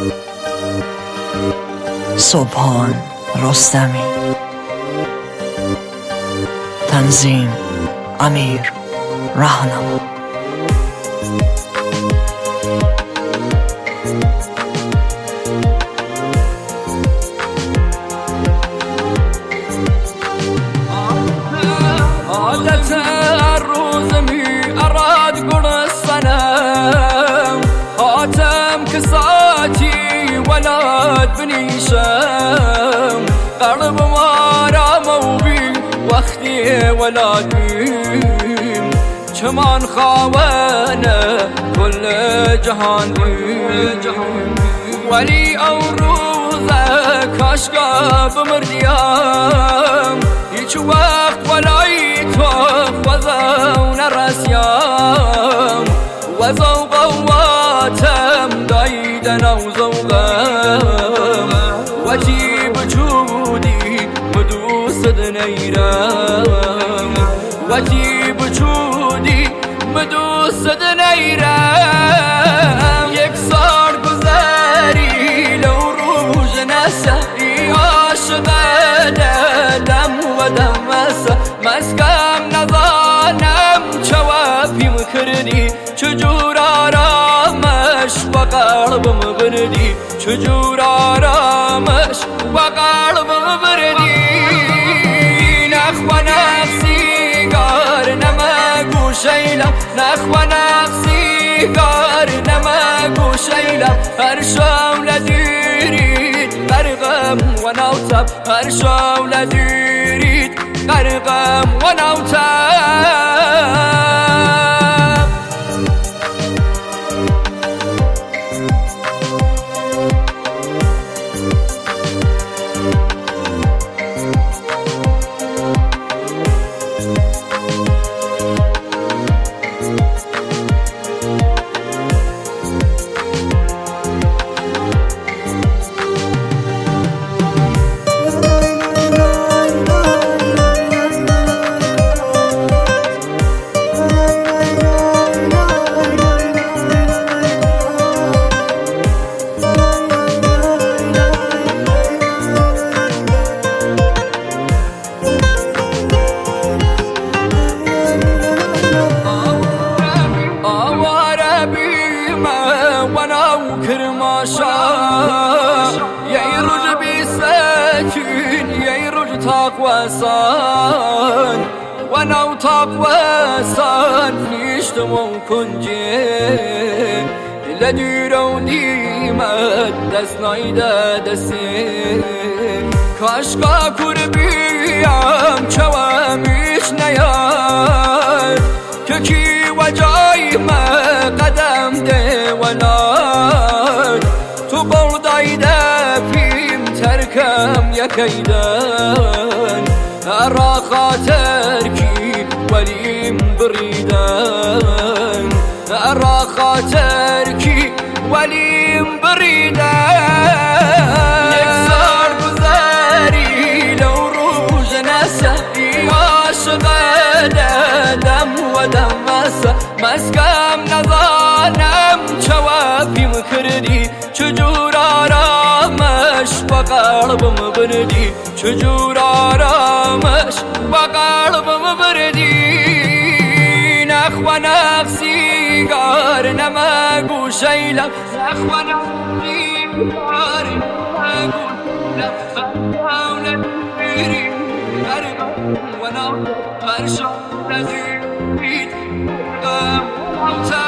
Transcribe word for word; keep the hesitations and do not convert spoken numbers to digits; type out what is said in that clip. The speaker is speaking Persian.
سبحان رستمی. تنظیم امیر رهنما. عادت الروز می اراد قر الصنم حاتم كساتي ولد بنيشم قلب مارا موبي وقتي ولاديم كمان خاوانه كل جهان بيم ولي او روزك عشقا بمرديام هيج وقت ولايت وقت وزون الرسيام وزو قواتم دايدنا وزوغام وجيب جودي مدوسد نيرام وجيب جودي مدوسد نيرام يكسر گذاری لو روز نسهی عاشق دلم و دمسه مسکم نزانم چوابیم کردی چجور آرامش و قلبم بردی چجور آرامش و قلبم بردی نخواه نفسی گار نمگو شیلم نخواه نفسی گار نمگو شیلم هر شام دیرید غرقم و نوتم هر شام دیرید غرقم و نوتم يرج بسكين يرج تقوسان ونو تقوسان نشتمو كنجي لديرو ديمت دست نايده دسي كاشكا كربيام چواميش نياد ككي وجاي ما قدم ده ولاد تو قردایده فیم ترکم یکیدن را خاطر کی ولیم بریدن را خاطر کی ولیم بریدن یک سال گذاری لو روز نسهی عاشق دم و دمسه مسکم نزانم چوابیم کردی چجور آرامش و قلبم بردی چجور آرامش و قلبم بردی نخواه نفسی گار نمگو شیلم نخواه نفسی گار نمگو لفت بیری غرقم و نو هر شام نزید غم